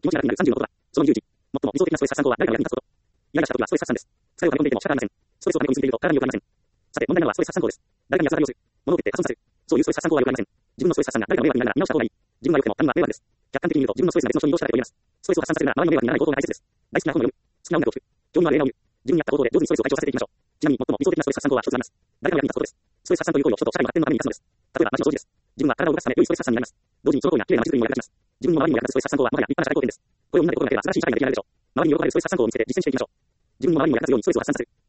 気持ちが楽になる30のことは、その理由値。最も理想的なストレス発散行は誰かの役に立つこと。イライラした時はストレス発散です。疲れを溜め込んでいても仕方ありません。ストレスを溜め込みすぎていると体に良くありません。さて、問題なのはストレス発散行です。誰かに安らぎをする。物を蹴って破損させる。そういうストレス発散行は良くありません。自分のストレス発散が誰かの迷惑になるなら見直した方がいい。自分が良くても他人は迷惑です。客観的に見ると自分のストレスが別の人に移動しただけと言えます。ストレスを発散させるなら周りの迷惑にならないことが大切です。大好きな本を読む。好きな音楽を聴く。興味のある映画を見る。自分に合った行動で上手にストレスを解消させていきましょう。ちなみに最も理想的なストレス発散行は一つあります。誰かの役に立つことです。ストレス発散という行為を人と社会の発展のために生かすのです。例えば街の掃除です。自分は体を動かすため良いストレス発散になります。同時にその行為が綺麗な街づくりにも役立ちます。自分の周りにも役立つストレス発散行はもはや立派な社会貢献です。これをみんなで心がければ新しい社会が出来上がるでしょう。周りに喜ばれるストレス発散行を見つけて実践していきましょう。自分の周りにも役立つようにストレスを発散させる。